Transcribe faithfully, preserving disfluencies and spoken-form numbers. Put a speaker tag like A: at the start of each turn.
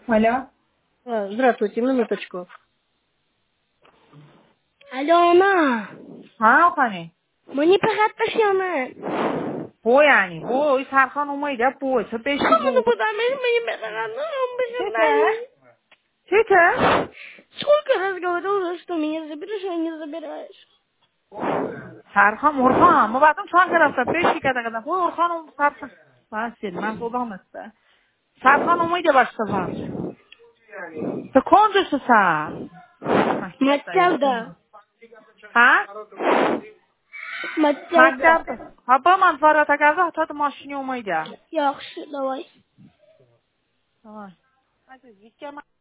A: Алло.
B: А, Здравствуйте, минуточку. Алло, она.
A: ها خانه
B: Мне приготовлены.
A: بو یعنی بو سرخان اومده بو چه بشی
B: Como não
A: بو
B: vou dar mesmo aí para não,
A: چه
B: mas
A: ته؟
B: não.
A: چه ته؟
B: Сколько раз говорил, что меня заберешь, а не забираешь?
A: سرخان مرخان ما بعدم چند که رفته بشی که دقیقه بو مرخان اون سرخان بسید من خدا همسته سرخان اومده باشته var تو کنجش سر
B: Матильда.
A: ها؟
B: Матильда.
A: مکتب ها با من فرات کرده تا تو ماشینی اومده
B: Yaxşı, давай.
A: آه.